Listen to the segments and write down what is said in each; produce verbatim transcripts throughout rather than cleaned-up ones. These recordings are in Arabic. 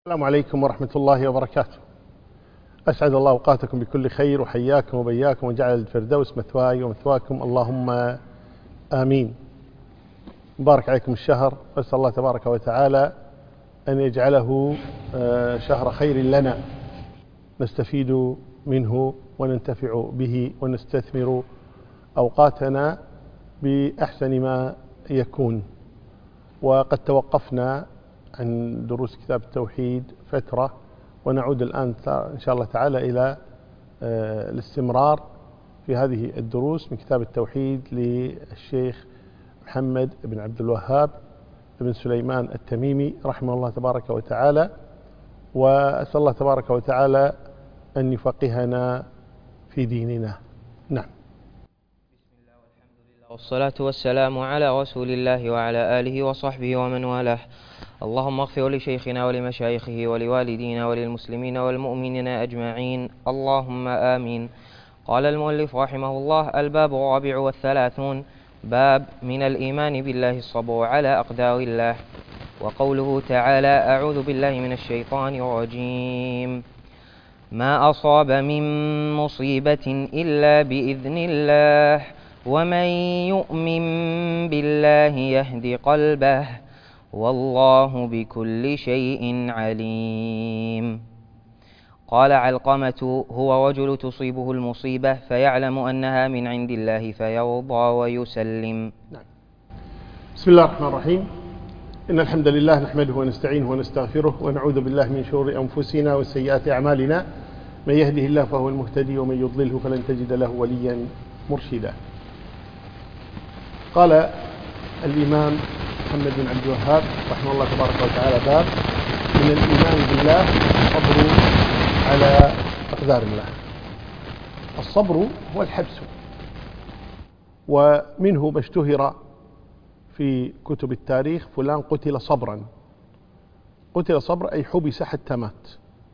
السلام عليكم ورحمة الله وبركاته. أسعد الله أوقاتكم بكل خير وحياكم وبياكم وجعل الفردوس مثواي ومثواكم اللهم آمين. مبارك عليكم الشهر، أسأل الله تبارك وتعالى أن يجعله شهر خير لنا نستفيد منه وننتفع به ونستثمر أوقاتنا بأحسن ما يكون. وقد توقفنا عن دروس كتاب التوحيد فترة، ونعود الآن إن شاء الله تعالى إلى الاستمرار في هذه الدروس من كتاب التوحيد للشيخ محمد بن عبد الوهاب بن سليمان التميمي رحمه الله تبارك وتعالى. وأسأل الله تبارك وتعالى أن يفقهنا في ديننا. نعم. بسم الله والحمد لله والصلاة والسلام على رسول الله وعلى آله وصحبه ومن والاه. اللهم اغفر لشيخنا ولمشايخه ولوالدينا وللمسلمين والمؤمنين أجمعين، اللهم آمين. قال المؤلف رحمه الله: الباب الرابع والثلاثون، باب من الإيمان بالله الصبر على أقدار الله. وقوله تعالى: أعوذ بالله من الشيطان الرجيم، ما أصاب من مصيبة إلا بإذن الله ومن يؤمن بالله يهد قلبه والله بكل شيء عليم. قال علقمة: هو رجل تصيبه المصيبة فيعلم أنها من عند الله فيرضى ويسلم. نعم. بسم الله الرحمن الرحيم. إن الحمد لله نحمده ونستعينه ونستغفره ونعوذ بالله من شرور أنفسنا وسيئات أعمالنا، من يهده الله فهو المهتدي ومن يضلله فلن تجد له وليا مرشدا. قال الإمام محمد بن عبد الوهاب رحمه الله تبارك وتعالى: باب من الإيمان بالله الصبر على أقدار الله. الصبر هو الحبس، ومنه ما اشتهر في كتب التاريخ: فلان قتل صبرا. قتل صبر أي حبس حتى مات.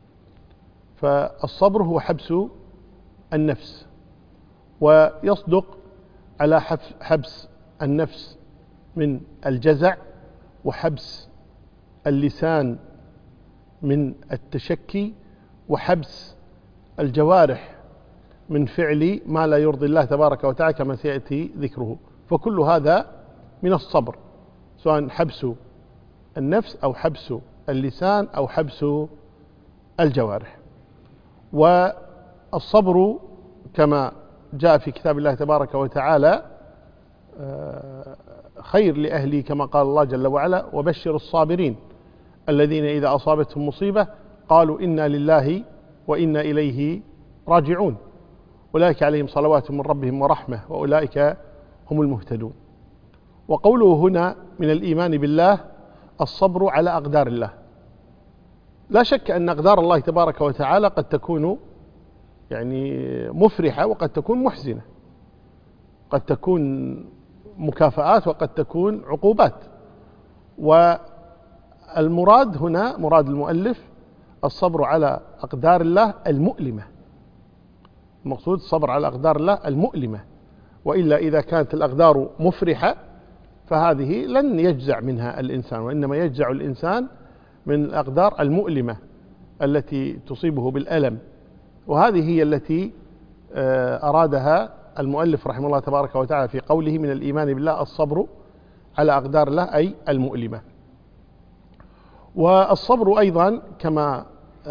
فالصبر هو حبس النفس، ويصدق على حبس النفس من الجزع، وحبس اللسان من التشكي، وحبس الجوارح من فعل ما لا يرضي الله تبارك وتعالى كما سيأتي ذكره. فكل هذا من الصبر، سواء حبس النفس أو حبس اللسان أو حبس الجوارح. والصبر كما جاء في كتاب الله تبارك وتعالى خير لأهلي، كما قال الله جل وعلا: وبشر الصابرين الذين إذا أصابتهم مصيبة قالوا إنا لله وإنا إليه راجعون أولئك عليهم صلوات من ربهم ورحمة وأولئك هم المهتدون. وقوله هنا من الإيمان بالله الصبر على أقدار الله. لا شك أن أقدار الله تبارك وتعالى قد تكون يعني مفرحة وقد تكون محزنة، قد تكون مكافآت وقد تكون عقوبات. والمراد هنا مراد المؤلف الصبر على أقدار الله المؤلمة. المقصود الصبر على أقدار الله المؤلمة، وإلا إذا كانت الأقدار مفرحة فهذه لن يجزع منها الإنسان، وإنما يجزع الإنسان من الأقدار المؤلمة التي تصيبه بالألم. وهذه هي التي أرادها المؤلف رحمه الله تبارك وتعالى في قوله من الإيمان بالله الصبر على أقدار الله أي المؤلمة. والصبر أيضا كما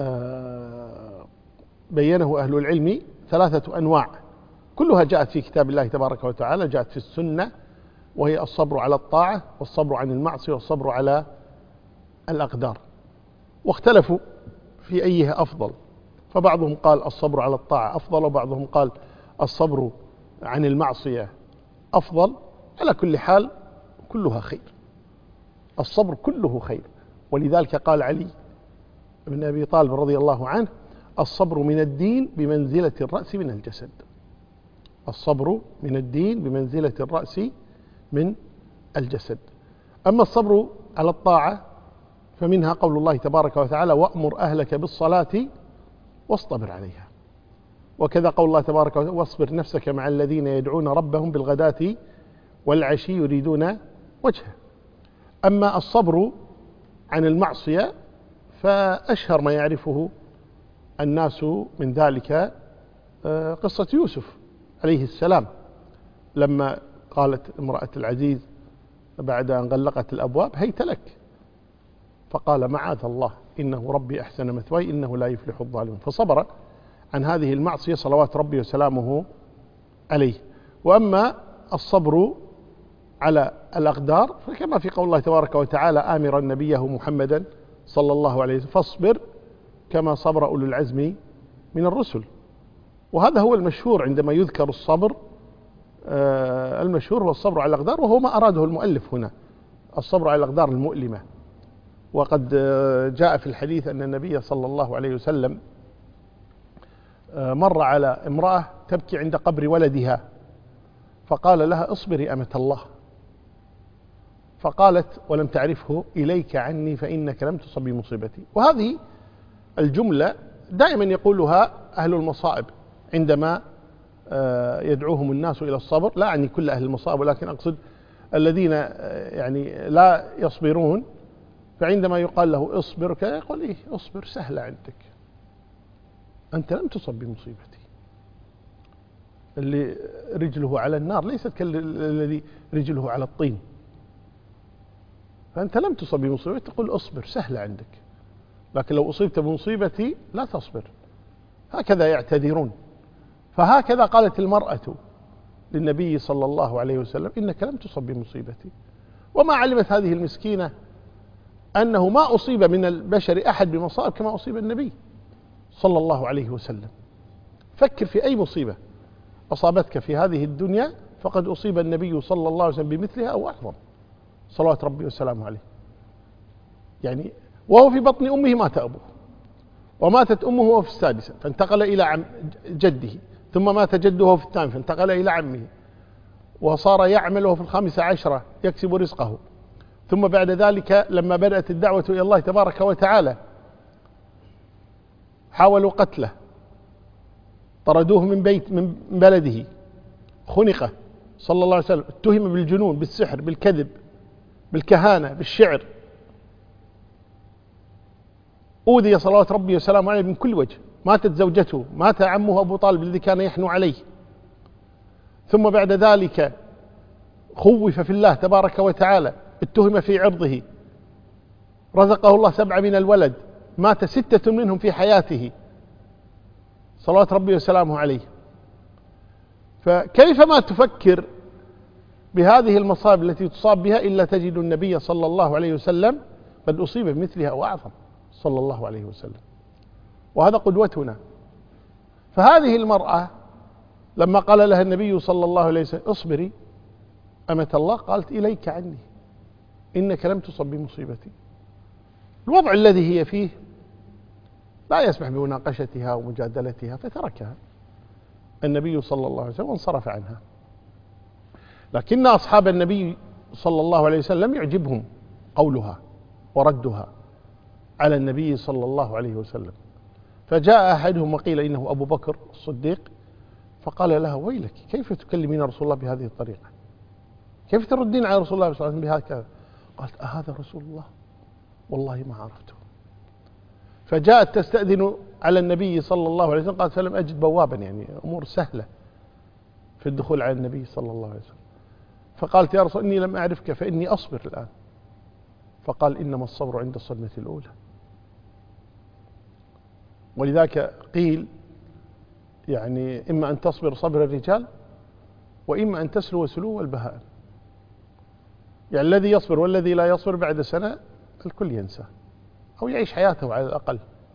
بينه أهل العلم ثلاثة أنواع، كلها جاءت في كتاب الله تبارك وتعالى، جاءت في السنة، وهي الصبر على الطاعة والصبر عن المعصية والصبر على الأقدار. واختلفوا في أيها أفضل، فبعضهم قال الصبر على الطاعة أفضل، وبعضهم قال الصبر عن المعصية أفضل. على كل حال كلها خير، الصبر كله خير. ولذلك قال علي بن أبي طالب رضي الله عنه: الصبر من الدين بمنزلة الرأس من الجسد. الصبر من الدين بمنزلة الرأس من الجسد. أما الصبر على الطاعة فمنها قول الله تبارك وتعالى: وأمر أهلك بالصلاة واصطبر عليها. وكذا قول الله تبارك وتعالى: واصبر نفسك مع الذين يدعون ربهم بالغداة والعشي يريدون وجهه. أما الصبر عن المعصية فأشهر ما يعرفه الناس من ذلك قصة يوسف عليه السلام، لما قالت امرأة العزيز بعد أن غلقت الأبواب هيت لك، فقال معاذ الله إنه ربي أحسن مثواي إنه لا يفلح الظالمون، فصبر عن هذه المعصية صلوات ربي وسلامه عليه. وأما الصبر على الأقدار فكما في قول الله تبارك وتعالى آمرا نبيه محمدا صلى الله عليه وسلم فاصبر كما صبر أولو العزم من الرسل. وهذا هو المشهور عندما يذكر الصبر، المشهور هو الصبر على الأقدار، وهو ما أراده المؤلف هنا، الصبر على الأقدار المؤلمة. وقد جاء في الحديث أن النبي صلى الله عليه وسلم مر على امرأة تبكي عند قبر ولدها، فقال لها اصبري أمة الله، فقالت ولم تعرفه إليك عني فإنك لم تصب بمصيبتي. وهذه الجملة دائما يقولها أهل المصائب عندما يدعوهم الناس إلى الصبر، لا يعني كل أهل المصائب، ولكن أقصد الذين يعني لا يصبرون، فعندما يقال له اصبر يقول إيه اصبر سهلة عندك، أنت لم تصب بمصيبتي. اللي رجله على النار ليست كالذي رجله على الطين، فأنت لم تصب بمصيبتي تقول اصبر سهلة عندك، لكن لو أصيبت بمصيبتي لا تصبر. هكذا يعتذرون. فهكذا قالت المرأة للنبي صلى الله عليه وسلم إنك لم تصب بمصيبتي، وما علمت هذه المسكينة أنه ما أصيب من البشر أحد بمصائب كما أصيب النبي صلى الله عليه وسلم. فكر في أي مصيبة أصابتك في هذه الدنيا فقد أصيب النبي صلى الله عليه وسلم بمثلها أو أعظم صلوات ربي وسلامه عليه. يعني وهو في بطن أمه مات أبوه، وماتت أمه وهو في السادسة فانتقل إلى عم جده، ثم مات جده وهو في الثامن فانتقل إلى عمه، وصار يعمل وهو في الخامسة عشرة يكسب رزقه. ثم بعد ذلك لما بدأت الدعوة إلى الله تبارك وتعالى حاولوا قتله، طردوه من بيت من بلده، خنقه صلى الله عليه وسلم، اتهم بالجنون بالسحر بالكذب بالكهانة بالشعر، أوذي صلوات ربي وسلامه عليه من كل وجه، ماتت زوجته، مات عمه أبو طالب الذي كان يحنو عليه. ثم بعد ذلك خوف في الله تبارك وتعالى، اتهم في عرضه، رزقه الله سبعة من الولد، مات ستة منهم في حياته صلوات ربي وسلامه عليه. فكيف ما تفكر بهذه المصائب التي تصاب بها إلا تجد النبي صلى الله عليه وسلم قد أصيب بمثلها أو أعظم صلى الله عليه وسلم، وهذا قدوتنا. فهذه المرأة لما قال لها النبي صلى الله عليه وسلم اصبري أمة الله، قالت إليك عني إنك لم تصب بمصيبتي. الوضع الذي هي فيه لا يسمح بمناقشتها ومجادلتها، فتركها النبي صلى الله عليه وسلم وانصرف عنها. لكن أصحاب النبي صلى الله عليه وسلم يعجبهم قولها وردها على النبي صلى الله عليه وسلم. فجاء أحدهم وقيل إنه أبو بكر الصديق، فقال لها ويلك كيف تكلمين رسول الله بهذه الطريقة، كيف تردين على رسول الله صلى الله عليه وسلم بهذا؟ قالت أهذا رسول الله والله ما عرفته. فجاءت تستأذن على النبي صلى الله عليه وسلم، قالت فلم أجد بوابا، يعني أمور سهلة في الدخول على النبي صلى الله عليه وسلم. فقالت يا رسول إني لم أعرفك فإني أصبر الآن. فقال إنما الصبر عند الصدمة الأولى. ولذلك قيل يعني إما أن تصبر صبر الرجال وإما أن تسلو سلو البهائم. يعني الذي يصبر والذي لا يصبر بعد سنة الكل ينسى أو يعيش حياته على الأقل.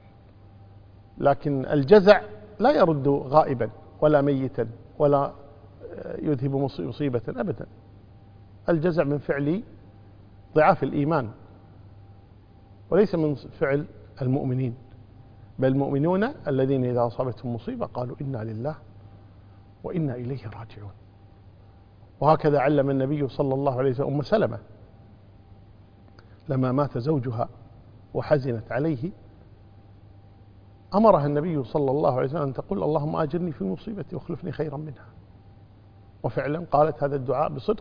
لكن الجزع لا يرد غائبا ولا ميتا ولا يذهب مصيبة أبدا. الجزع من فعل ضعاف الإيمان وليس من فعل المؤمنين، بل المؤمنون الذين إذا أصابتهم مصيبة قالوا إنا لله وإنا إليه راجعون. وهكذا علم النبي صلى الله عليه وسلم أم سلمة لما مات زوجها وحزنت عليه، أمرها النبي صلى الله عليه وسلم أن تقول اللهم أجرني في مصيبتي واخلفني خيرا منها. وفعلا قالت هذا الدعاء بصدق،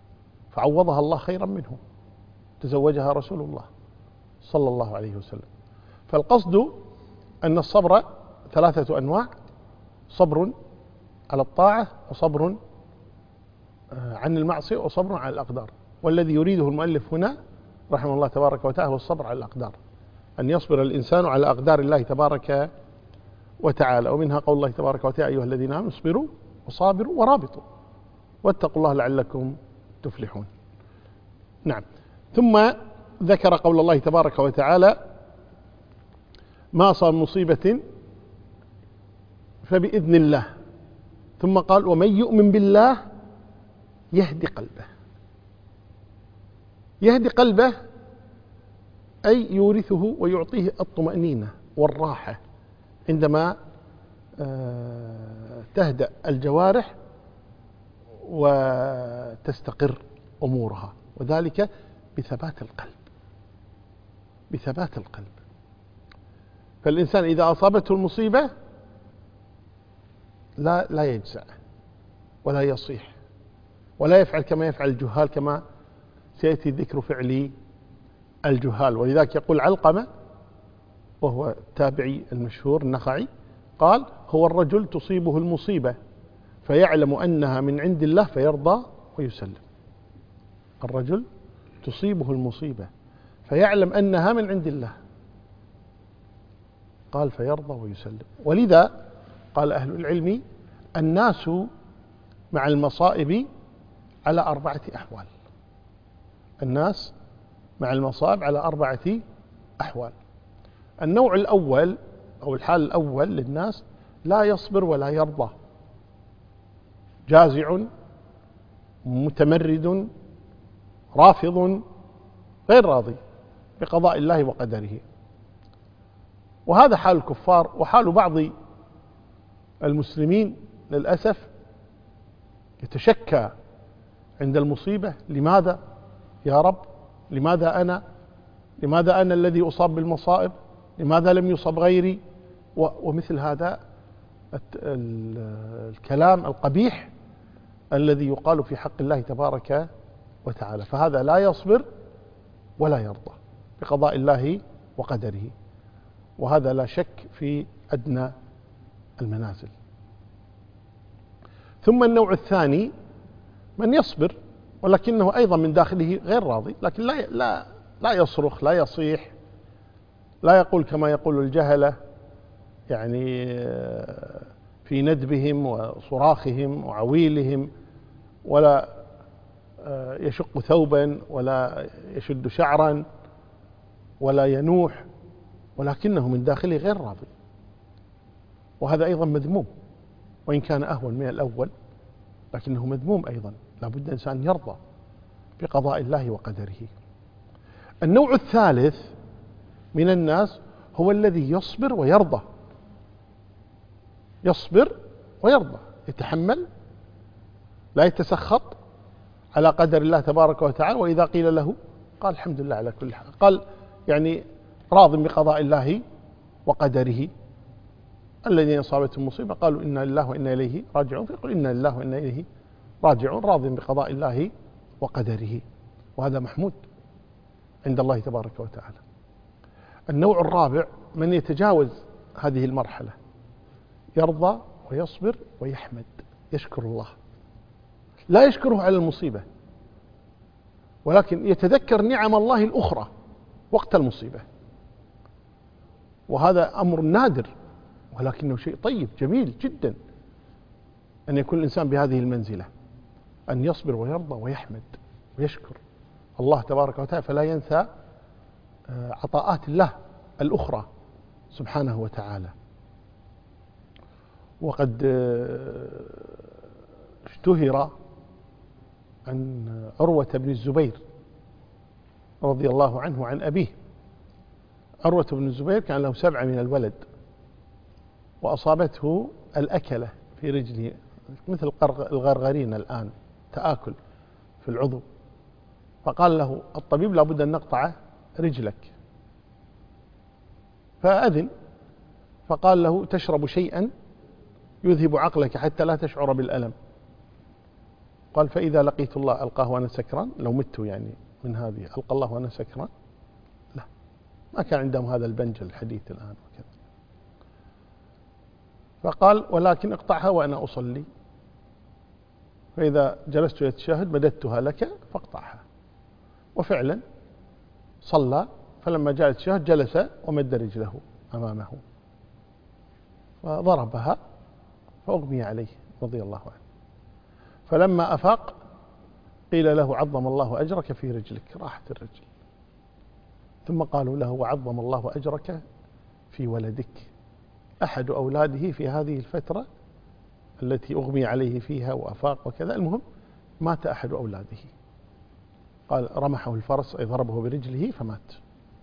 فعوضها الله خيرا منه، تزوجها رسول الله صلى الله عليه وسلم. فالقصد أن الصبر ثلاثة أنواع: صبر على الطاعة، وصبر عن المعصية، وصبر على الأقدار. والذي يريده المؤلف هنا رحمه الله تبارك وتعالى هو الصبر على الأقدار، أن يصبر الإنسان على أقدار الله تبارك وتعالى. ومنها قول الله تبارك وتعالى: أيها الذين آمنوا اصبروا وصابروا ورابطوا واتقوا الله لعلكم تفلحون. نعم. ثم ذكر قول الله تبارك وتعالى: ما أصاب مصيبة فبإذن الله. ثم قال: ومن يؤمن بالله يهدي قلبه. يهدي قلبه أي يورثه ويعطيه الطمأنينة والراحة عندما تهدأ الجوارح وتستقر أمورها، وذلك بثبات القلب. بثبات القلب. فالإنسان إذا أصابته المصيبة لا لا يجزع ولا يصيح ولا يفعل كما يفعل الجهال، كما سيأتي ذكر فعل الجهال. ولذلك يقول علقمة وهو التابعي المشهور النخعي، قال: هو الرجل تصيبه المصيبة فيعلم أنها من عند الله فيرضى ويسلم. الرجل تصيبه المصيبة فيعلم أنها من عند الله، قال فيرضى ويسلم. ولذا قال أهل العلم: الناس مع المصائب على أربعة أحوال. الناس مع المصائب على أربعة أحوال. النوع الأول أو الحال الأول للناس: لا يصبر ولا يرضى، جازع متمرد رافض غير راضي بقضاء الله وقدره. وهذا حال الكفار. وحال بعض المسلمين للأسف يتشكى عند المصيبة: لماذا يا رب؟ لماذا أنا؟ لماذا أنا الذي أصاب بالمصائب؟ لماذا لم يصب غيري؟ ومثل هذا الكلام القبيح الذي يقال في حق الله تبارك وتعالى. فهذا لا يصبر ولا يرضى بقضاء الله وقدره، وهذا لا شك في أدنى المنازل. ثم النوع الثاني: من يصبر ولكنه أيضا من داخله غير راضي، لكن لا لا لا يصرخ، لا يصيح، لا يقول كما يقول الجهلة يعني في ندبهم وصراخهم وعويلهم، ولا يشق ثوبا ولا يشد شعرا ولا ينوح، ولكنه من داخله غير راضي. وهذا أيضا مذموم، وإن كان أهون من الأول لكنه مذموم أيضا. لا بد الإنسان يرضى بقضاء الله وقدره. النوع الثالث من الناس هو الذي يصبر ويرضى. يصبر ويرضى، يتحمل، لا يتسخط على قدر الله تبارك وتعالى، وإذا قيل له قال الحمد لله على كل حال، قال يعني راض بقضاء الله وقدره. الذين أصابتهم مصيبة قالوا إنا لله وإنا إليه راجعون، فيقول إنا لله وإنا إليه راجعون، راض بقضاء الله وقدره، وهذا محمود عند الله تبارك وتعالى. النوع الرابع: من يتجاوز هذه المرحلة، يرضى ويصبر ويحمد، يشكر الله، لا يشكره على المصيبة ولكن يتذكر نعم الله الأخرى وقت المصيبة. وهذا أمر نادر ولكنه شيء طيب جميل جدا أن يكون الإنسان بهذه المنزلة، أن يصبر ويرضى ويحمد ويشكر الله تبارك وتعالى، فلا ينسى عطاءات الله الأخرى سبحانه وتعالى. وقد اشتهر عن عروة بن الزبير رضي الله عنه عن أبيه. عروة بن الزبير كان له سبعة من الولد، وأصابته الأكلة في رجله مثل الغرغرين الآن، تآكل في العضو، فقال له الطبيب لابد أن نقطع رجلك، فأذن، فقال له تشرب شيئا يذهب عقلك حتى لا تشعر بالألم. قال فإذا لقيت الله ألقاه وأنا سكران، لو مت يعني من هذه ألقى الله وأنا سكران؟ لا، ما كان عندهم هذا البنج الحديث الآن وكذا. فقال ولكن اقطعها وأنا أصلي، فإذا جلست يتشهد مددتها لك فاقطعها. وفعلا صلى، فلما جاء التشهد جلس ومد رجله أمامه فضربها فأغمي عليه رضي الله عنه. فلما أفاق قيل له عظم الله أجرك في رجلك، راحت الرجل. ثم قالوا له وعظم الله أجرك في ولدك، أحد أولاده في هذه الفترة التي أغمي عليه فيها وأفاق وكذا، المهم مات أحد أولاده. قال رمحه الفرس أي ضربه برجله فمات.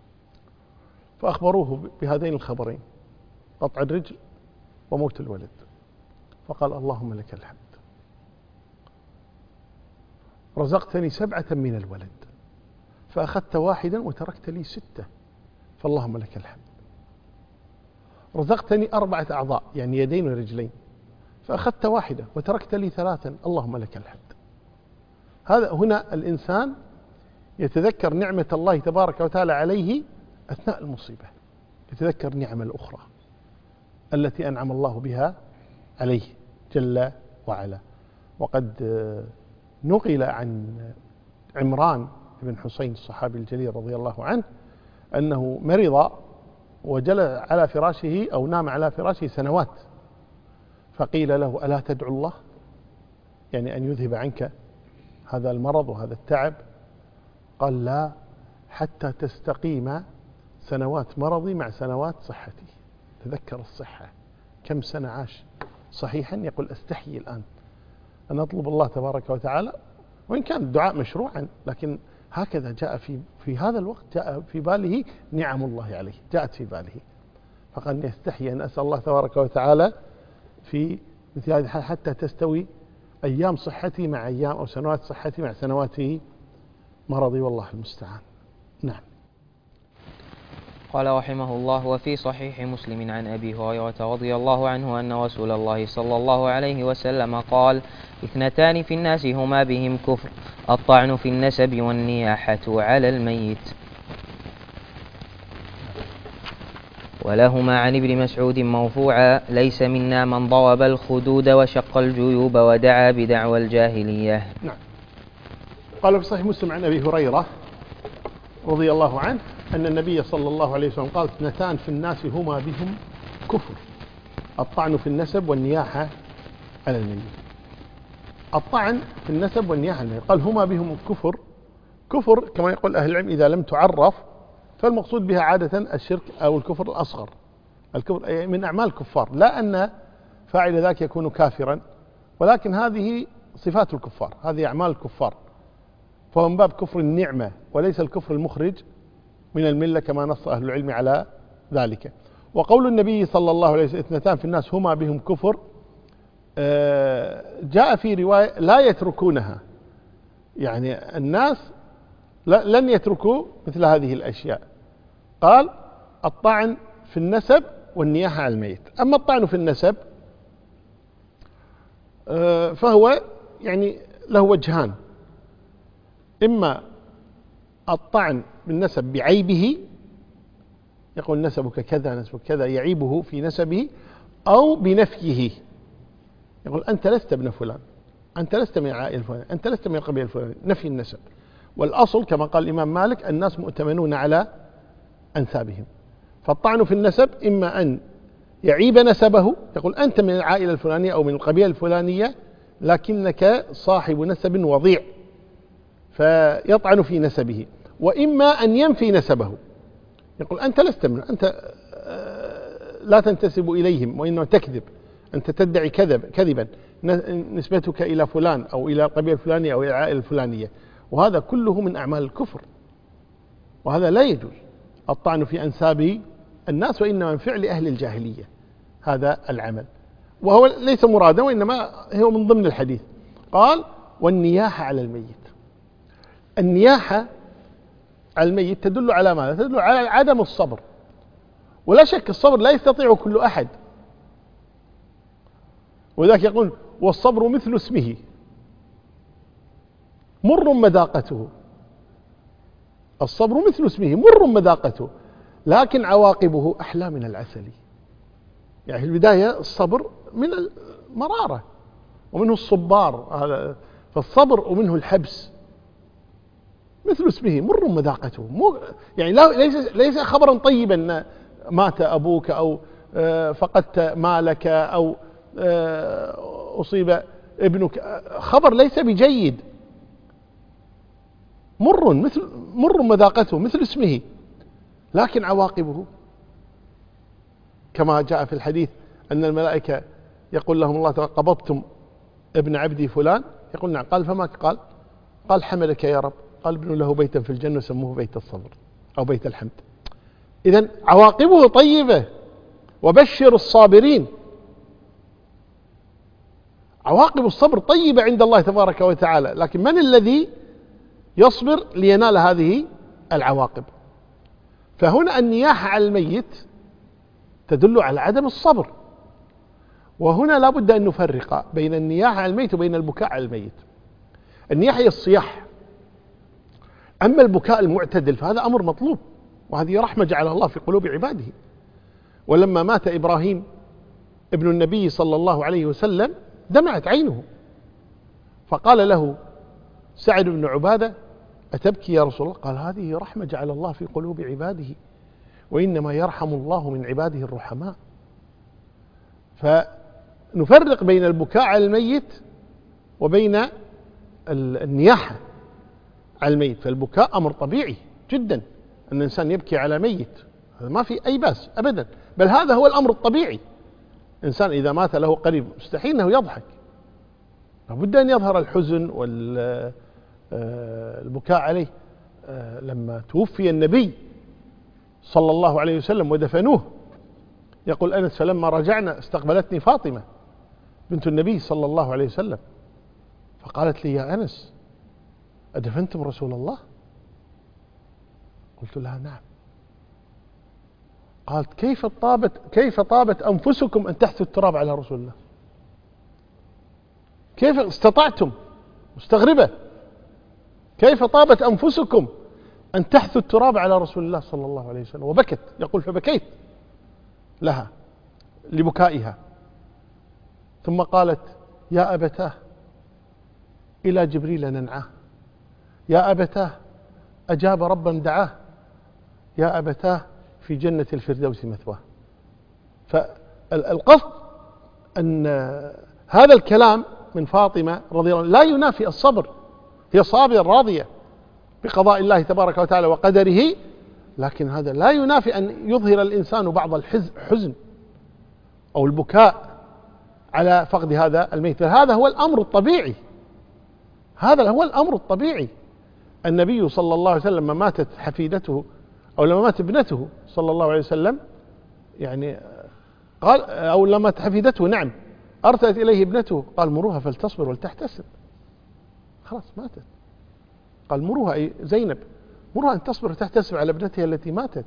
فأخبروه بهذين الخبرين، قطع الرجل وموت الولد، فقال اللهم لك الحمد، رزقتني سبعة من الولد فأخذت واحدا وتركت لي ستة، فاللهم لك الحمد. رزقتني أربعة أعضاء يعني يدين ورجلين فأخذت واحدة وتركت لي ثلاثا، اللهم لك الحمد. هذا هنا الإنسان يتذكر نعمة الله تبارك وتعالى عليه أثناء المصيبة، يتذكر نعمة الأخرى التي أنعم الله بها عليه جل وعلا. وقد نقل عن عمران بن حسين الصحابي الجليل رضي الله عنه أنه مرض وجلس على فراشه أو نام على فراشه سنوات، فقيل له ألا تدعو الله يعني أن يذهب عنك هذا المرض وهذا التعب؟ قال لا، حتى تستقيم سنوات مرضي مع سنوات صحتي. تذكر الصحة، كم سنة عاش صحيحا، يقول أستحيي الآن أن أطلب الله تبارك وتعالى، وإن كان الدعاء مشروعا لكن هكذا جاء في في هذا الوقت، جاء في باله نعم الله عليه، جاءت في باله، فقال يستحي أن أسأل الله تبارك وتعالى في مثل هذه الحال حتى تستوي أيام صحتي مع أيام أو سنوات صحتي مع سنوات مرضي، والله المستعان. نعم. قال رحمه الله: وفي صحيح مسلم عن أبي هريرة رضي الله عنه أن رسول الله صلى الله عليه وسلم قال: اثنتان في الناس هما بهم كفر، الطعن في النسب والنياحة على الميت. ولهما عن ابن مسعود مرفوعا: ليس منا من ضرب الخدود وشق الجيوب ودعا بدعوى الجاهلية. نعم. قال في صحيح مسلم عن أبي هريرة رضي الله عنه أن النبي صلى الله عليه وسلم قال: اثنتان في الناس هما بهم كفر، الطعن في النسب والنياحة على الميت. الطعن في النسب والنياحة على الميت، قال هما بهم الكفر. كفر كما يقول أهل العلم إذا لم تعرف فالمقصود بها عادة الشرك أو الكفر الأصغر، الكفر من أعمال الكفار، لا أن فاعل ذاك يكون كافرا، ولكن هذه صفات الكفار، هذه أعمال الكفار، فهو من باب كفر النعمة وليس الكفر المخرج من الملة كما نص أهل العلم على ذلك. وقول النبي صلى الله عليه وسلم: اثنتان في الناس هما بهم كفر، جاء في رواية لا يتركونها، يعني الناس لن يتركوا مثل هذه الأشياء. قال: الطعن في النسب والنياحة على الميت. أما الطعن في النسب فهو يعني له وجهان: إما الطعن بالنسب بعيبه، يقول نسبك كذا نسبك كذا، يعيبه في نسبه، أو بنفيه، يقول أنت لست ابن فلان، أنت لست من العائلة الفلانية، أنت لست من القبيلة الفلانية، نفي النسب. والأصل كما قال الإمام مالك: الناس مؤتمنون على أنسابهم. فالطعن في النسب إما أن يعيب نسبه، يقول أنت من العائلة الفلانية أو من القبيلة الفلانية لكنك صاحب نسب وضيع، فيطعن في نسبه. وإما أن ينفي نسبه، يقول أنت لست من، أنت لا تنتسب إليهم وإنما تكذب، أنت تدعي كذب كذبا، نسبتك إلى فلان أو إلى القبيلة الفلانية أو إلى العائلة الفلانية، وهذا كله من أعمال الكفر، وهذا لا يجوز الطعن في أنساب الناس، وإنما من فعل أهل الجاهلية هذا العمل، وهو ليس مرادا وإنما هو من ضمن الحديث. قال: والنياحة على الميت. النياحة على الميت تدل على ماذا؟ تدل على عدم الصبر، ولا شك الصبر لا يستطيع كل أحد، وذاك يقول: والصبر مثل اسمه مر مذاقته. الصبر مثل اسمه مر مذاقته، لكن عواقبه أحلى من العسل. يعني في البداية الصبر من المرارة، ومنه الصبار هذا، فالصبر ومنه الحبس، مثل اسمه مر مذاقته. مو يعني لا ليس ليس خبرا طيبا مات أبوك أو فقدت مالك أو أصيب ابنك، خبر ليس بجيد. مر مثل مر مذاقته مثل اسمه، لكن عواقبه كما جاء في الحديث أن الملائكة يقول لهم الله تعالى قبضتم ابن عبدي فلان، يقول نعم. قال فما قال؟ قال حمدك يا رب. قال ابنوا له بيتا في الجنة سموه بيت الصبر أو بيت الحمد. إذن عواقبه طيبة، وبشر الصابرين. عواقب الصبر طيبة عند الله تبارك وتعالى، لكن من الذي يصبر لينال هذه العواقب؟ فهنا النياحة على الميت تدل على عدم الصبر، وهنا لا بد أن نفرق بين النياحة على الميت وبين البكاء على الميت. النياحة هي الصياح، أما البكاء المعتدل فهذا أمر مطلوب، وهذه رحمة جعلها الله في قلوب عباده. ولما مات إبراهيم ابن النبي صلى الله عليه وسلم دمعت عينه، فقال له سعد بن عبادة أتبكي يا رسول الله؟ قال هذه رحمة جعل الله في قلوب عباده، وإنما يرحم الله من عباده الرحماء. فنفرق بين البكاء على الميت وبين النياحة على الميت. فالبكاء أمر طبيعي جدا، أن الإنسان يبكي على ميت، هذا ما في أي بأس أبدا، بل هذا هو الأمر الطبيعي. إنسان إذا مات له قريب مستحيل أنه يضحك، لابد أن يظهر الحزن والبكاء عليه. لما توفي النبي صلى الله عليه وسلم ودفنوه، يقول أنس فلما رجعنا استقبلتني فاطمة بنت النبي صلى الله عليه وسلم، فقالت لي يا أنس أدفنتم رسول الله؟ قلت لها نعم. قالت كيف طابت كيف طابت أنفسكم أن تحثوا التراب على رسول الله؟ كيف استطعتم؟ مستغربة، كيف طابت أنفسكم أن تحثوا التراب على رسول الله صلى الله عليه وسلم؟ وبكت، يقول فبكيت لها لبكائها، ثم قالت يا أبتاه إلى جبريل ننعاه، يا أبتاه أجاب ربا دعاه، يا أبتاه في جنة الفردوس مثواه. فالقصد أن هذا الكلام من فاطمة رضي الله عنها لا ينافي الصبر، هي صابرة راضية بقضاء الله تبارك وتعالى وقدره، لكن هذا لا ينافي أن يظهر الإنسان بعض الحزن أو البكاء على فقد هذا الميت. هذا هو الأمر الطبيعي، هذا هو الأمر الطبيعي. النبي صلى الله عليه وسلم لما ماتت حفيدته أو لما مات ابنته صلى الله عليه وسلم، يعني قال أو لما مات حفيدته نعم أرسلت إليه ابنته، قال مروها فلتصبر ولتحتسب. خلاص ماتت، قال مروها أي زينب مروها أن تصبر وتحتسب على ابنتها التي ماتت.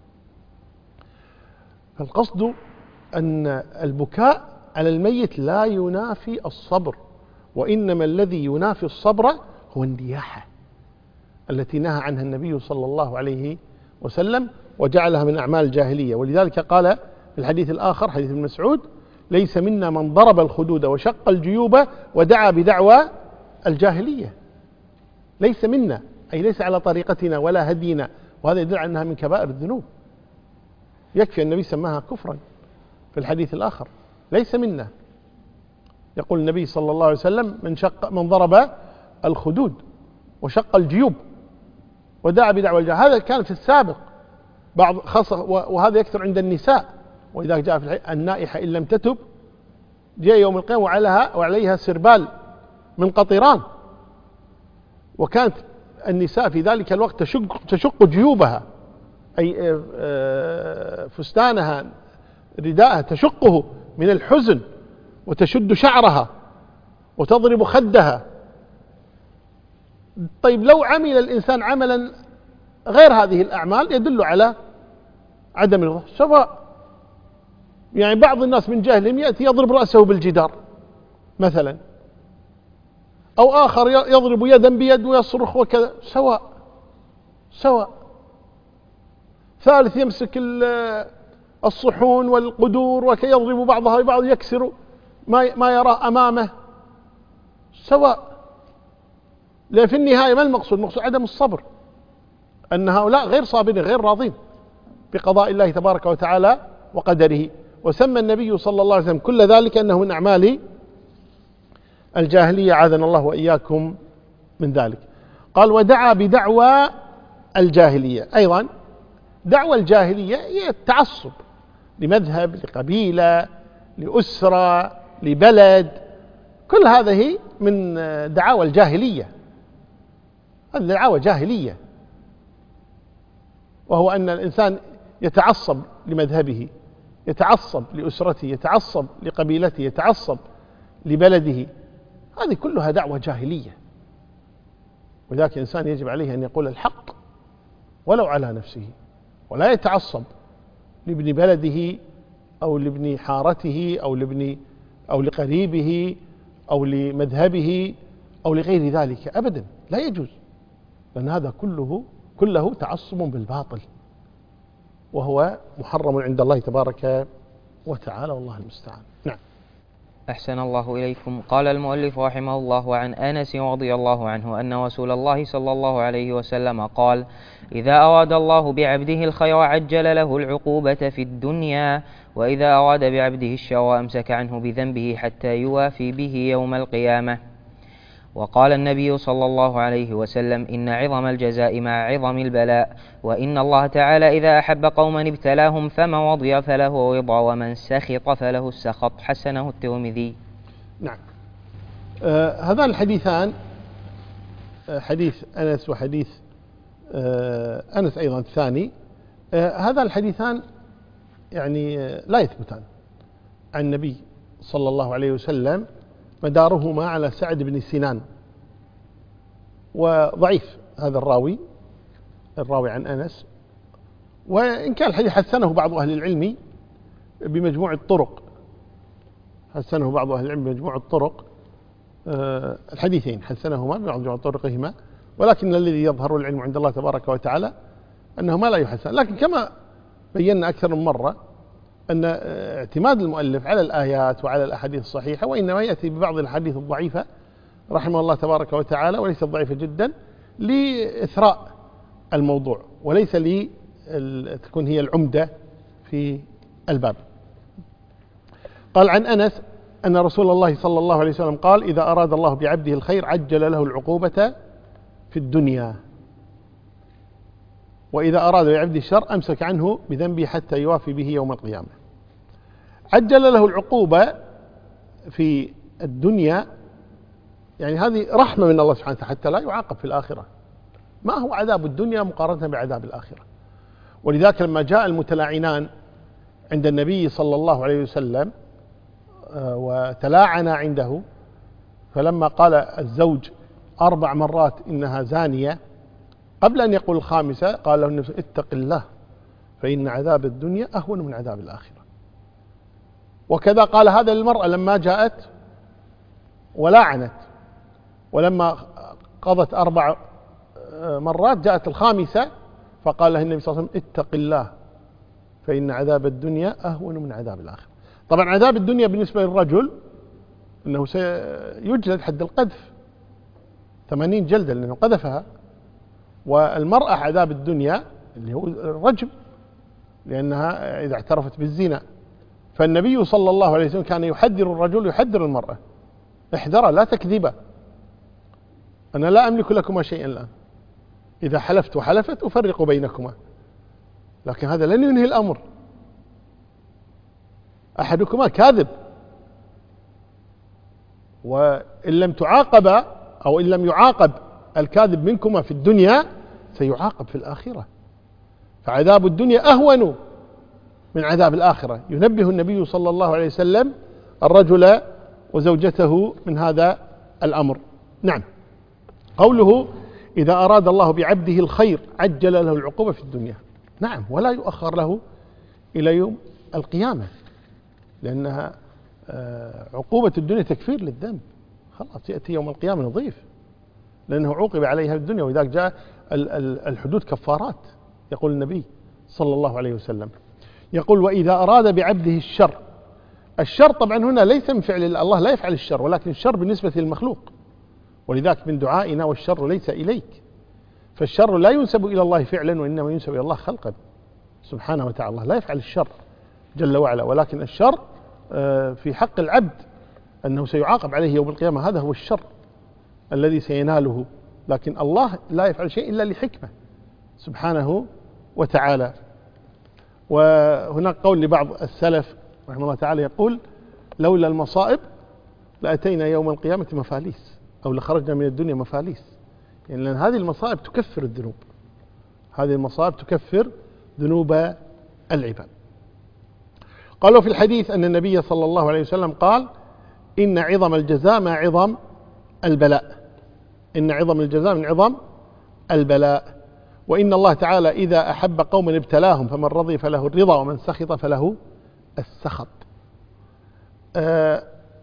فالقصد أن البكاء على الميت لا ينافي الصبر، وإنما الذي ينافي الصبر هو النياحة التي نهى عنها النبي صلى الله عليه وسلم وجعلها من أعمال الجاهلية. ولذلك قال في الحديث الآخر حديث ابن مسعود ليس منا من ضرب الخدود وشق الجيوب ودعا بدعوى الجاهلية. ليس منا أي ليس على طريقتنا ولا هدينا، وهذا يدل على أنها من كبائر الذنوب. يكفي النبي سماها كفرا في الحديث الآخر، ليس منا. يقول النبي صلى الله عليه وسلم من شق من ضرب الخدود وشق الجيوب ودعا بدعوى الجاهلية. هذا كان في السابق بعض خاصة، وهذا يكثر عند النساء. وإذا جاء في الحديث النائحة إن لم تتب جاء يوم القيامة وعليها وعليها سربال من قطران. وكانت النساء في ذلك الوقت تشق, تشق جيوبها، أي فستانها رداءها تشقه من الحزن، وتشد شعرها وتضرب خدها. طيب لو عمل الإنسان عملا غير هذه الأعمال يدل على عدم الرضا، سواء يعني بعض الناس من جهلهم يأتي يضرب رأسه بالجدار مثلا، أو آخر يضرب يدا بيد ويصرخ وكذا، سواء سواء. ثالث يمسك الصحون والقدور وكي يضرب بعضها ببعض يكسر ما ما يراه أمامه، سواء. لأن في النهاية ما المقصود؟ المقصود عدم الصبر، أن هؤلاء غير صابرين غير راضين بقضاء الله تبارك وتعالى وقدره. وسمى النبي صلى الله عليه وسلم كل ذلك أنه من أعمال الجاهلية، عاذنا الله وإياكم من ذلك. قال ودعا بدعوى الجاهلية. أيضا دعوى الجاهلية هي التعصب لمذهب، لقبيلة، لأسرة، لبلد، كل هذه من دعاوى الجاهلية. هذه دعاوى جاهلية، وهو أن الإنسان يتعصب لمذهبه، يتعصب لأسرته، يتعصب لقبيلته، يتعصب لبلده. هذه كلها دعوة جاهلية. وذاك الإنسان يجب عليه أن يقول الحق ولو على نفسه، ولا يتعصب لابن بلده أو لابن حارته أو لابن أو لقريبه أو لمذهبه أو لغير ذلك أبدا، لا يجوز، لأن هذا كله كله تعصب بالباطل، وهو محرم عند الله تبارك وتعالى، والله المستعان. نعم. أحسن الله إليكم. قال المؤلف رحمه الله عن أنس رضي الله عنه أن رسول الله صلى الله عليه وسلم قال: إذا أراد الله بعبده الخير عجل له العقوبة في الدنيا، وإذا أراد بعبده الشر أمسك عنه بذنبه حتى يوافي به يوم القيامة. وقال النبي صلى الله عليه وسلم: إن عظم الجزاء مع عظم البلاء، وإن الله تعالى إذا أحب قوما ابتلاهم فمن رضي فله رضا ومن سخط فله السخط. حسنه الترمذي. نعم. آه هذان الحديثان، آه حديث أنس وحديث آه أنس أيضا الثاني، آه هذان الحديثان يعني آه لا يثبتان عن النبي صلى الله عليه وسلم، مدارهما على سعد بن سنان، وضعيف هذا الراوي الراوي عن أنس، وإن كان الحديث حسنه بعض أهل العلم بمجموع الطرق، حسنه بعض أهل العلم بمجموع الطرق، أه الحديثين حسنهما بمجموع طرقهما، ولكن الذي يظهر العلم عند الله تبارك وتعالى أنهما لا يحسن. لكن كما بينا أكثر من مرة أن اعتماد المؤلف على الآيات وعلى الأحاديث الصحيحة، وإنما يأتي ببعض الأحاديث الضعيفة رحمه الله تبارك وتعالى، وليست ضعيفة جدا، لإثراء الموضوع، وليس لي تكون هي العمدة في الباب. قال عن أنس أن رسول الله صلى الله عليه وسلم قال: إذا أراد الله بعبده الخير عجل له العقوبة في الدنيا، وإذا أراد بعبده الشر أمسك عنه بذنبه حتى يوافي به يوم القيامة. عجل له العقوبة في الدنيا، يعني هذه رحمة من الله سبحانه وتعالى حتى لا يعاقب في الآخرة. ما هو عذاب الدنيا مقارنة بعذاب الآخرة؟ ولذلك لما جاء المتلاعنان عند النبي صلى الله عليه وسلم وتلاعنا عنده، فلما قال الزوج أربع مرات إنها زانية، قبل أن يقول الخامسة قال له النبي: اتق الله فإن عذاب الدنيا أهون من عذاب الآخرة. وكذا قال هذا للمرأة لما جاءت ولاعنت، ولما قضت أربع مرات جاءت الخامسة فقال له النبي صلى الله عليه وسلم: اتق الله فإن عذاب الدنيا أهون من عذاب الآخرة. طبعا عذاب الدنيا بالنسبة للرجل أنه سيجلد حد القذف ثمانين جلدة لأنه قذفها، والمرأة عذاب الدنيا اللي هو الرجم لأنها إذا اعترفت بالزنا. فالنبي صلى الله عليه وسلم كان يحذر الرجل يحذر المرأة: احذرها لا تكذبا، أنا لا أملك لكما شيئا الآن، إذا حلفت وحلفت أفرق بينكما. لكن هذا لن ينهي الأمر، أحدكما كاذب، وإن لم تعاقب أو إن لم يعاقب الكاذب منكما في الدنيا سيعاقب في الآخرة، فعذاب الدنيا أهون من عذاب الآخرة. ينبه النبي صلى الله عليه وسلم الرجل وزوجته من هذا الأمر. نعم. قوله: إذا أراد الله بعبده الخير عجل له العقوبة في الدنيا. نعم، ولا يؤخر له إلى يوم القيامة، لأنها عقوبة الدنيا تكفير للذنب، خلاص يأتي يوم القيامة نظيف، لأنه عوقب عليها في الدنيا. وإذا جاء الحدود كفارات، يقول النبي صلى الله عليه وسلم. يقول وإذا أراد بعبده الشر، الشر طبعا هنا ليس من فعل الله، الله لا يفعل الشر، ولكن الشر بالنسبة للمخلوق، ولذلك من دعائنا والشر ليس إليك، فالشر لا ينسب إلى الله فعلا وإنما ينسب إلى الله خلقا سبحانه وتعالى. الله لا يفعل الشر جل وعلا، ولكن الشر في حق العبد أنه سيعاقب عليه يوم القيامة، هذا هو الشر الذي سيناله، لكن الله لا يفعل شيء إلا لحكمة سبحانه وتعالى. وهناك قول لبعض السلف رحمه الله تعالى يقول لولا المصائب لأتينا يوم القيامة مفاليس، أو لخرجنا من الدنيا مفاليس، يعني لأن هذه المصائب تكفر الذنوب، هذه المصائب تكفر ذنوب العباد. قالوا في الحديث أن النبي صلى الله عليه وسلم قال إن عظم الجزاء مع عظم البلاء، إن عظم الجزاء من عظم البلاء، وإن الله تعالى إذا أحب قوما ابتلاهم فمن رضي فله الرضا ومن سخط فله السخط. آه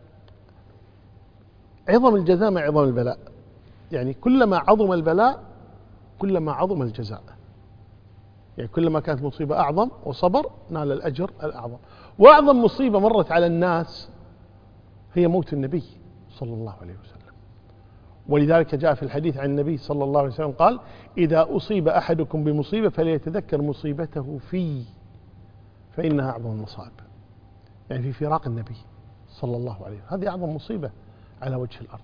عظم الجزاء مع عظم البلاء، يعني كلما عظم البلاء كلما عظم الجزاء، يعني كلما كانت مصيبة أعظم وصبر نال الأجر الأعظم. وأعظم مصيبة مرت على الناس هي موت النبي صلى الله عليه وسلم، ولذلك جاء في الحديث عن النبي صلى الله عليه وسلم قال إذا أصيب أحدكم بمصيبة فليتذكر مصيبته فيه فإنها أعظم المصائب، يعني في فراق النبي صلى الله عليه وسلم، هذه أعظم مصيبة على وجه الأرض،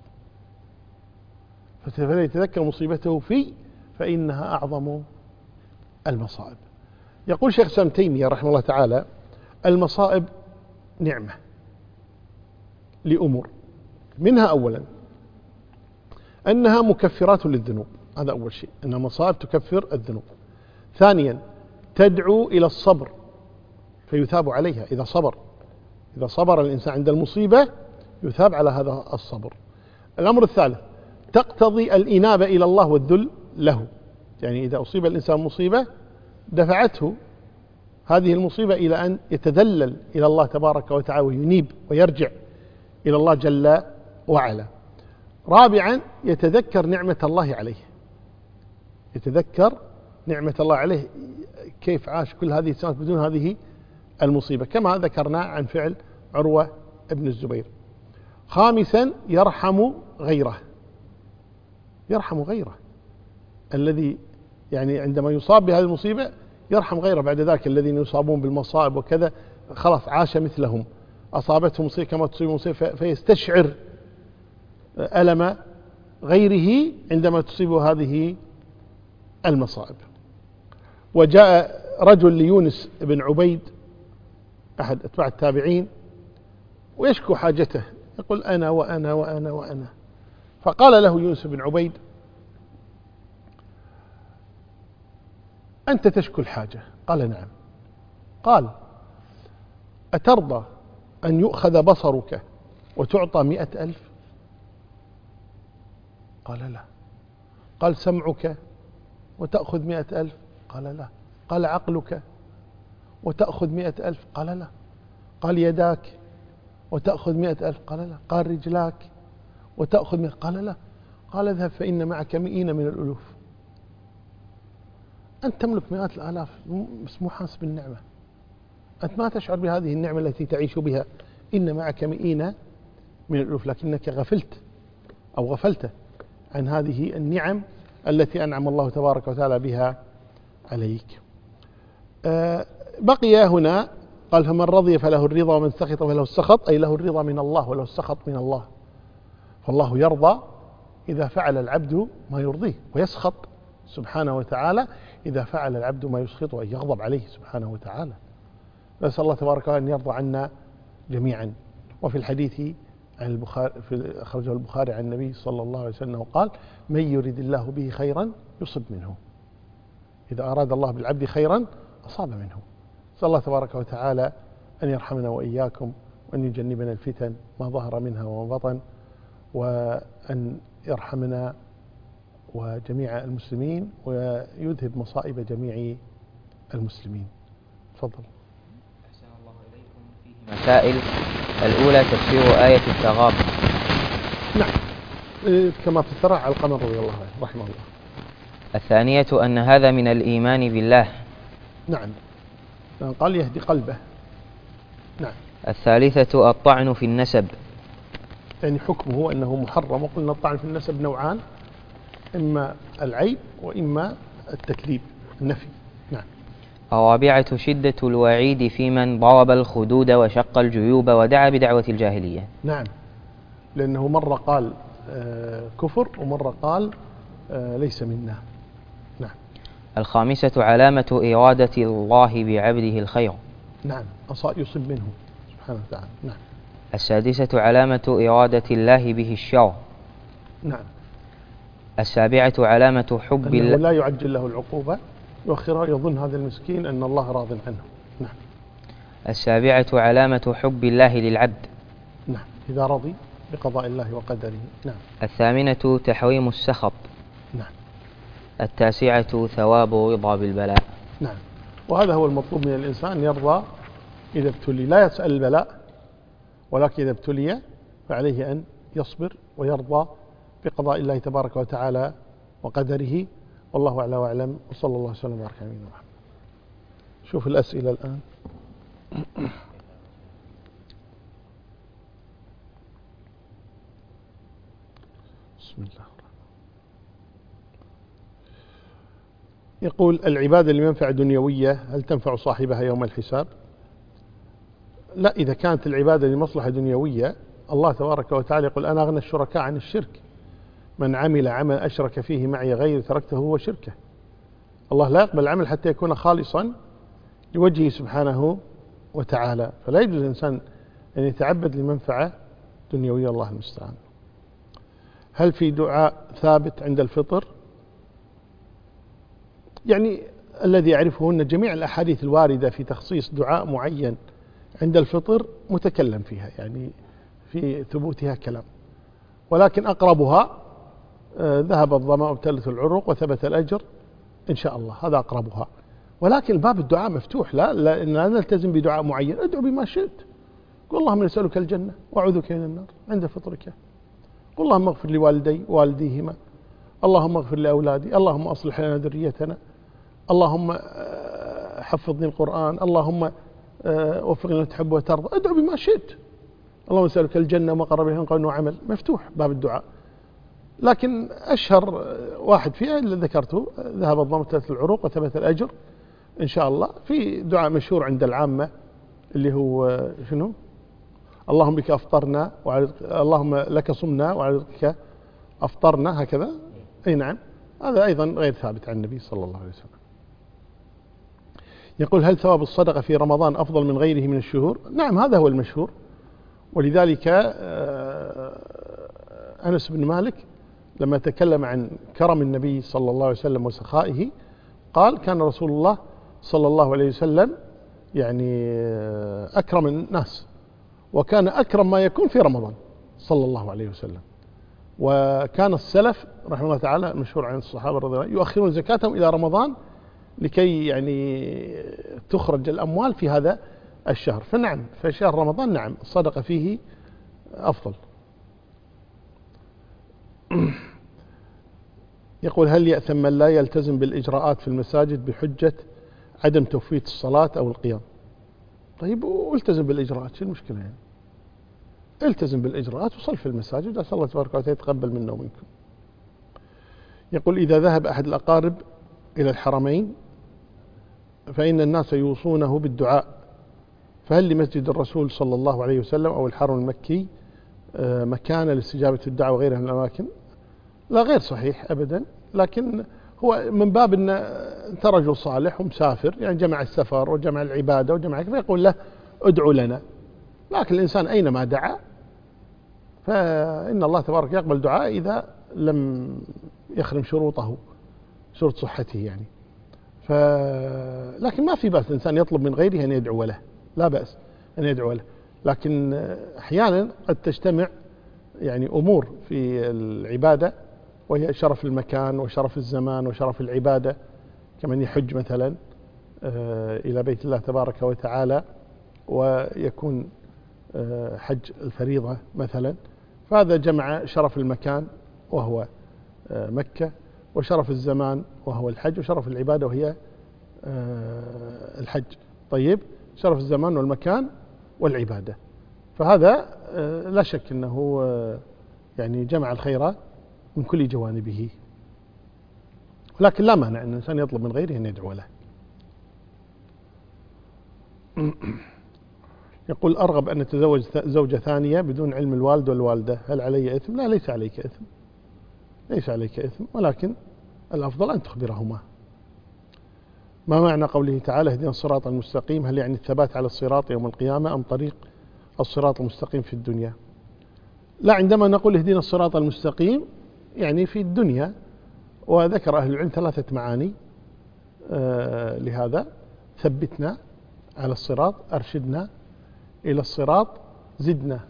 فليتذكر مصيبته فيه فإنها أعظم المصائب. يقول شيخ الإسلام ابن تيمية رحمه الله تعالى المصائب نعمة لأمور، منها أولا أنها مكفرات للذنوب، هذا أول شيء، أن المصائب تكفر الذنوب. ثانيا تدعو إلى الصبر فيثاب عليها إذا صبر، إذا صبر الإنسان عند المصيبة يثاب على هذا الصبر. الأمر الثالث تقتضي الإنابة إلى الله والذل له، يعني إذا أصيب الإنسان مصيبة دفعته هذه المصيبة إلى أن يتذلل إلى الله تبارك وتعالى وينيب ويرجع إلى الله جل وعلا. رابعا يتذكر نعمة الله عليه، يتذكر نعمة الله عليه كيف عاش كل هذه السنوات بدون هذه المصيبة، كما ذكرنا عن فعل عروة ابن الزبير. خامسا يرحم غيره، يرحم غيره الذي يعني عندما يصاب بهذه المصيبة يرحم غيره بعد ذلك، الذين يصابون بالمصائب وكذا خلاص عاش مثلهم، أصابته مصيبة كما تصيب مصيبة فيستشعر ألم غيره عندما تصيبه هذه المصائب. وجاء رجل ليونس بن عبيد أحد أتباع التابعين ويشكو حاجته، يقول أنا وأنا وأنا وأنا، فقال له يونس بن عبيد أنت تشكو الحاجة؟ قال نعم. قال أترضى أن يؤخذ بصرك وتعطى مئة ألف؟ قال لا. قال سمعك وتأخذ مئة ألف؟ قال لا. قال عقلك وتأخذ مئة ألف؟ قال لا. قال يداك وتأخذ مئة ألف؟ قال لا. قال رجلاك وتأخذ مئة؟ قال لا. قال اذهب فإن معك مئين من الألوف. أنت تملك مئات الآلاف بس مو حاسس بالنعمة، أنت ما تشعر بهذه النعمة التي تعيش بها، إن معك مئين من الألوف، لكنك غفلت أو غفلت عن هذه النعم التي أنعم الله تبارك وتعالى بها عليك. آه بقي هنا قال فمن رضي فله الرضا ومن سخط فله السخط، أي له الرضا من الله وله السخط من الله، فالله يرضى إذا فعل العبد ما يرضيه، ويسخط سبحانه وتعالى إذا فعل العبد ما يسخطه، أي يغضب عليه سبحانه وتعالى. نسأل الله تبارك وتعالى أن يرضى عنا جميعا. وفي الحديث عن البخاري في أخرجه البخاري عن النبي صلى الله عليه وسلم قال من يريد الله به خيرا يصب منه، إذا أراد الله بالعبد خيرا أصاب منه. نسأل الله تبارك وتعالى أن يرحمنا وإياكم وأن يجنبنا الفتن ما ظهر منها وما بطن، وأن يرحمنا وجميع المسلمين ويذهب مصائب جميع المسلمين. تفضل. أحسن الله إليكم. فيه مسائل. الأولى تفسير آية التغابن. نعم كما فسرها علقمة رضي الله عنه رحمه الله. الثانية أن هذا من الإيمان بالله، نعم، قال يهدي قلبه. نعم. الثالثة الطعن في النسب، يعني حكمه أنه محرم، وقلنا الطعن في النسب نوعان، إما العيب وإما التكذيب النفي. نعم. الرابعة شدة الوعيد في من ضرب الخدود وشق الجيوب ودعا بدعوة الجاهلية. نعم، لأنه مرة قال آه كفر ومرة قال آه ليس منا. نعم. الخامسة علامة إرادة الله بعبده الخير. نعم، يصب منه سبحانه وتعالى. نعم. السادسة علامة إرادة الله به الشر. نعم. السابعة علامة حب أنه لا يعجل له العقوبة، يؤخرها، يظن هذا المسكين أن الله راض عنه. نعم. السابعة علامة حب الله للعبد. نعم، إذا رضي بقضاء الله وقدره. نعم. الثامنة تحريم السخط. نعم. التاسعة ثواب رضا بالبلاء. نعم، وهذا هو المطلوب من الإنسان، يرضى إذا ابتلي، لا يسأل البلاء، ولكن إذا ابتلي فعليه أن يصبر ويرضى بقضاء الله تبارك وتعالى وقدره. والله أعلى وأعلم، وصلى الله وسلم وبارك على نبينا محمد. شوف الأسئلة الآن. بسم الله. يقول العبادة لمنفعة دنيوية هل تنفع صاحبها يوم الحساب؟ لا، إذا كانت العبادة لمصلحة دنيوية، الله تبارك وتعالى يقول أنا أغنى الشركاء عن الشرك، من عمل عمل أشرك فيه معي غير تركته هو شركه. الله لا يقبل العمل حتى يكون خالصا لوجهه سبحانه وتعالى، فلا يجوز الإنسان أن يتعبد لمنفعة دنيوية، الله المستعان. هل في دعاء ثابت عند الفطر؟ يعني الذي يعرفه أن جميع الأحاديث الواردة في تخصيص دعاء معين عند الفطر متكلم فيها، يعني في ثبوتها كلام، ولكن أقربها آه ذهب الظمأ وابتلت العروق وثبت الأجر إن شاء الله، هذا أقربها. ولكن باب الدعاء مفتوح، لا لا, لا نلتزم بدعاء معين، ادعو بما شئت. قل اللهم نسألك الجنة وأعوذ بك من النار عند فطرك. قل اللهم اغفر لوالدي ووالديهما، اللهم اغفر لأولادي، اللهم أصلح لنا ذريتنا، اللهم حفظني القرآن، اللهم وفقنا تحب وترضى. ادعو بما شئت. اللهم نسألك الجنة وما قرب إليها من قول وعمل. مفتوح باب الدعاء، لكن أشهر واحد فيها اللي ذكرته ذهب الظمأ وابتلت العروق وثبت الأجر إن شاء الله. في دعاء مشهور عند العامة اللي هو شنو؟ اللهم بك أفطرنا وعلى اللهم لك صمنا وعلى رزقك أفطرنا، هكذا. أي نعم، هذا أيضا غير ثابت عن النبي صلى الله عليه وسلم. يقول هل ثواب الصدقة في رمضان أفضل من غيره من الشهور؟ نعم، هذا هو المشهور، ولذلك أنس بن مالك لما تكلم عن كرم النبي صلى الله عليه وسلم وسخائه قال كان رسول الله صلى الله عليه وسلم يعني أكرم الناس، وكان أكرم ما يكون في رمضان صلى الله عليه وسلم. وكان السلف رحمه الله تعالى مشهور عن الصحابة رضي الله عنهم يؤخرون زكاتهم إلى رمضان لكي يعني تخرج الأموال في هذا الشهر. فنعم، في شهر رمضان نعم الصدقة فيه أفضل. يقول هل يأثم من لا يلتزم بالإجراءات في المساجد بحجة عدم توفيت الصلاة أو القيام؟ طيب والتزم بالإجراءات، شو المشكلة يعني؟ التزم بالإجراءات وصل في المساجد، أسأل الله تبارك وتعالى يتقبل منا ومنكم. يقول إذا ذهب أحد الأقارب إلى الحرمين فإن الناس يوصونه بالدعاء، فهل لمسجد الرسول صلى الله عليه وسلم أو الحرم المكي مكان لاستجابة الدعوة وغيرها من الأماكن؟ لا، غير صحيح أبدا، لكن هو من باب أن أنت رجل صالح ومسافر، يعني جمع السفر وجمع العبادة وجمع كيف يقول له ادعو لنا، لكن الإنسان أينما دعا فإن الله تبارك يقبل دعاء إذا لم يخرم شروطه، شروط صحته يعني. ف... لكن ما في بأس الإنسان يطلب من غيره أن يدعو له، لا بأس أن يدعو له، لكن أحيانا قد تجتمع يعني أمور في العبادة وهي شرف المكان وشرف الزمان وشرف العبادة، كمن يحج مثلا إلى بيت الله تبارك وتعالى ويكون حج الفريضة مثلا، فهذا جمع شرف المكان وهو مكة، وشرف الزمان وهو الحج، وشرف العبادة وهي الحج. طيب، شرف الزمان والمكان والعبادة، فهذا لا شك أنه يعني جمع الخير من كل جوانبه، لكن لا مانع أن الإنسان يطلب من غيره أن يدعو له. يقول: أرغب أن أتزوج زوجة ثانية بدون علم الوالد والوالدة، هل علي إثم؟ لا، ليس عليك إثم، ليس عليك إثم، ولكن الأفضل أن تخبرهما. ما معنى قوله تعالى: اهدنا الصراط المستقيم؟ هل يعني الثبات على الصراط يوم القيامة أم طريق الصراط المستقيم في الدنيا؟ لا، عندما نقول اهدنا الصراط المستقيم يعني في الدنيا، وذكر أهل العلم ثلاثة معاني آه لهذا: ثبتنا على الصراط، أرشدنا إلى الصراط، زدنا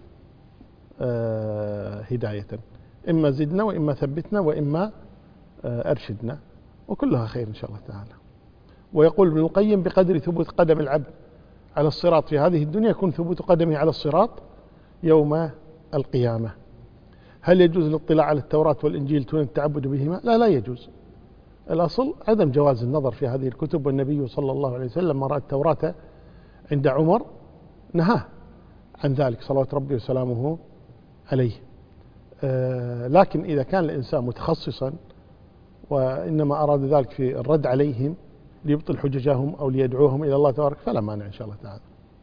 آه هداية. إما زدنا وإما ثبتنا وإما آه أرشدنا، وكلها خير إن شاء الله تعالى. ويقول ابن القيم: بقدر ثبوت قدم العبد على الصراط في هذه الدنيا يكون ثبوت قدمه على الصراط يوم القيامة. هل يجوز الاطلاع على التوراة والإنجيل دون التعبد بهما؟ لا، لا يجوز. الأصل عدم جواز النظر في هذه الكتب، والنبي صلى الله عليه وسلم ما رأى التوراة عند عمر نهاه عن ذلك صلوات ربي وسلامه عليه. آه لكن إذا كان الإنسان متخصصا وإنما أراد ذلك في الرد عليهم ليبطل حججهم أو ليدعوهم إلى الله تبارك فلا مانع إن شاء الله تعالى.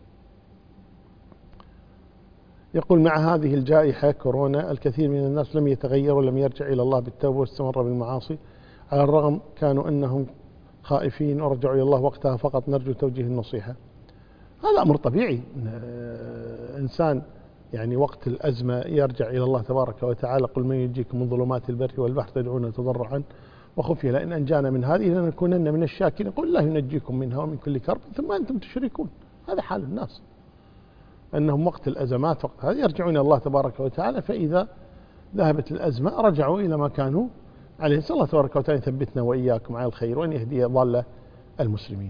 يقول: مع هذه الجائحة كورونا الكثير من الناس لم يتغير ولم يرجع إلى الله بالتوبة واستمر بالمعاصي، على الرغم كانوا أنهم خائفين ورجعوا إلى الله وقتها، فقط نرجو توجيه النصيحة. هذا أمر طبيعي، إنسان يعني وقت الأزمة يرجع إلى الله تبارك وتعالى: قل من ينجيكم من ظلمات البر والبحر تدعون تضرعا وخفيا لئن أنجانا من هذه لنكونن من الشاكرين. قل الله ينجيكم منها ومن كل كرب ثم أنتم تشركون. هذا حال الناس، أنهم وقت الأزمات وقت هذا يرجعون إلى الله تبارك وتعالى، فإذا ذهبت الأزمة رجعوا إلى ما كانوا عليه. نسأل الله تبارك وتعالى يثبتنا وإياكم على الخير وأن يهدي ضال المسلمين.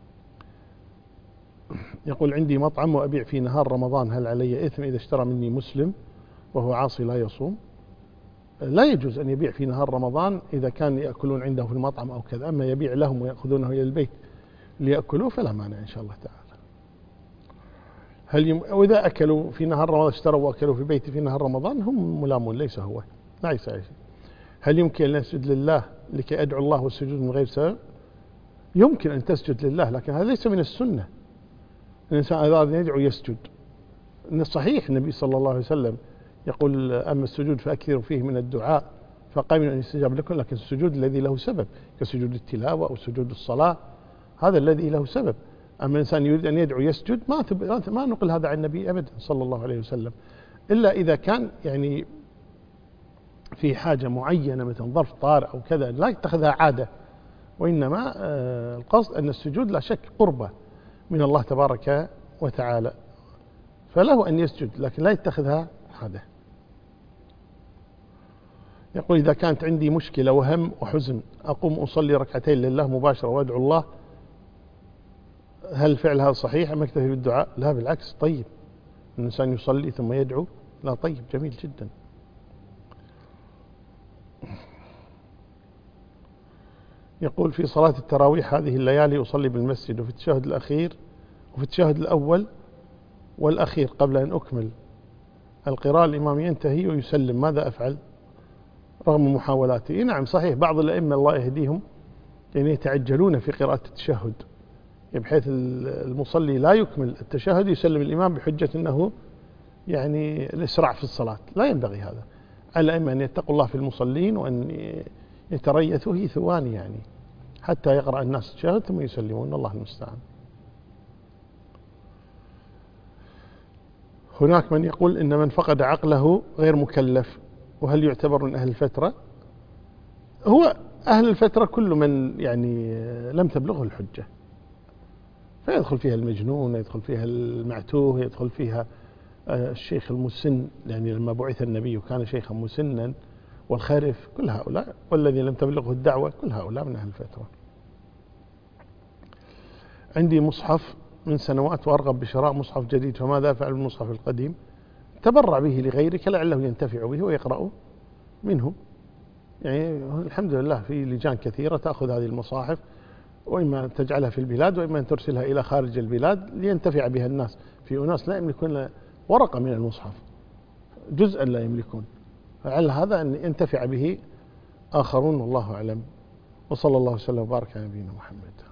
يقول: عندي مطعم وأبيع في نهار رمضان، هل علي إثم إذا اشترى مني مسلم وهو عاصي لا يصوم؟ لا يجوز أن يبيع في نهار رمضان إذا كان يأكلون عنده في المطعم أو كذا، أما يبيع لهم ويأخذونه إلى البيت ليأكلوا فلا مانع إن شاء الله تعالى. هل يم... وإذا أكلوا في نهار رمضان، اشتروا وأكلوا في بيتي في نهار رمضان، هم ملامون ليس هو، ليس أي شيء. هل يمكن أن أسجد لله لكي أدعو الله والسجود من غير سبب؟ يمكن أن تسجد لله، لكن هذا ليس من السنة. الإنسان إذا أراد يدعو يسجد. إن الصحيح النبي صلى الله عليه وسلم يقول: أما السجود فأكثروا فيه من الدعاء فقاموا أن يستجاب لكم، لكن السجود الذي له سبب كسجود التلاوة أو سجود الصلاة، هذا الذي له سبب. أما الإنسان يريد أن يدعو يسجد، ما ما نقل هذا عن النبي أبدا صلى الله عليه وسلم، إلا إذا كان يعني في حاجة معينة مثل ظرف طارئ أو كذا، لا يتخذها عادة، وإنما القصد أن السجود لا شك قربة من الله تبارك وتعالى، فله أن يسجد لكن لا يتخذها عادة. يقول: إذا كانت عندي مشكلة وهم وحزن أقوم أصلي ركعتين لله مباشرة وأدعو الله، هل فعل هذا صحيح أم أكتفي بالدعاء؟ لا، بالعكس، طيب الإنسان يصلي ثم يدعو، لا طيب جميل جدا. يقول: في صلاة التراويح هذه الليالي أصلي بالمسجد وفي التشهد الأخير وفي التشهد الأول والأخير قبل أن أكمل القراءة الإمام ينتهي ويسلم، ماذا أفعل رغم محاولاتي؟ نعم صحيح، بعض الأئمة الله يهديهم يعني يتعجلون في قراءة التشهد بحيث المصلي لا يكمل التشهد يسلم الإمام بحجة أنه يعني الإسراع في الصلاة. لا ينبغي هذا، على الأئمة أن يتقوا الله في المصلين وأن يتريثوا هي ثواني يعني حتى يقرأ الناس التشهد ثم يسلمون، الله المستعان. هناك من يقول إن من فقد عقله غير مكلف، وهل يعتبر من أهل الفترة؟ هو أهل الفترة كل من يعني لم تبلغه الحجة، فيدخل فيها المجنون، يدخل فيها المعتوه، يدخل فيها الشيخ المسن، يعني لما بعث النبي كان شيخا مسنا، والخارف، كل هؤلاء، والذي لم تبلغه الدعوة، كل هؤلاء من أهل الفترة. عندي مصحف من سنوات وأرغب بشراء مصحف جديد، فماذا أفعل بالمصحف القديم؟ تبرع به لغيرك لعله ينتفع به ويقرأ منه. يعني الحمد لله في لجان كثيرة تأخذ هذه المصاحف وإما أن تجعلها في البلاد وإما أن ترسلها إلى خارج البلاد لينتفع بها الناس. في أناس لا يملكون ورقة من المصحف، جزءا لا يملكون، فعلى هذا أن ينتفع به آخرون، والله أعلم. وصلى الله وسلم وبارك على نبينا محمد.